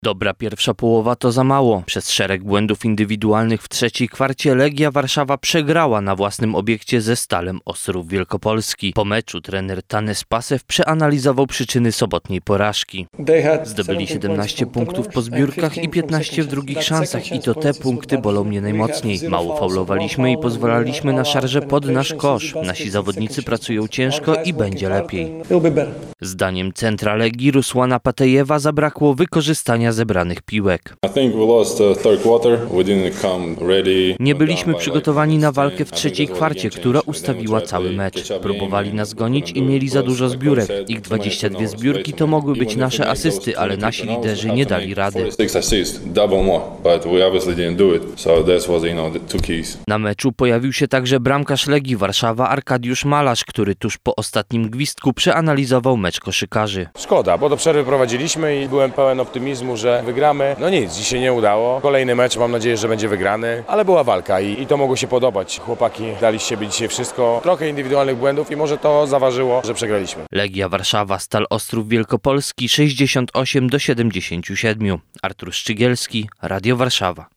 Dobra pierwsza połowa to za mało. Przez szereg błędów indywidualnych w trzeciej kwarcie Legia Warszawa przegrała na własnym obiekcie ze Stalem Ostrów Wielkopolski. Po meczu trener Tanes Pasew przeanalizował przyczyny sobotniej porażki. Zdobyli 17 punktów po zbiórkach i 15 w drugich szansach i to te punkty bolą mnie najmocniej. Mało faulowaliśmy i pozwalaliśmy na szarże pod nasz kosz. Nasi zawodnicy pracują ciężko i będzie lepiej. Zdaniem centra Legii Rusłana Patejewa zabrakło wykorzystania zebranych piłek. Nie byliśmy przygotowani na walkę w trzeciej kwarcie, która ustawiła cały mecz. Próbowali nas gonić i mieli za dużo zbiórek. Ich 22 zbiórki to mogły być nasze asysty, ale nasi liderzy nie dali rady. Na meczu pojawił się także bramkarz Legii Warszawa Arkadiusz Malarz, który tuż po ostatnim gwizdku przeanalizował mecz koszykarzy. Szkoda, bo do przerwy prowadziliśmy i byłem pełen optymizmu, że wygramy. No nic, dziś się nie udało. Kolejny mecz, mam nadzieję, że będzie wygrany, ale była walka i to mogło się podobać. Chłopaki dali z siebie dzisiaj wszystko. Trochę indywidualnych błędów i może to zaważyło, że przegraliśmy. Legia Warszawa, Stal Ostrów Wielkopolski 68-77. Artur Szczygielski, Radio Warszawa.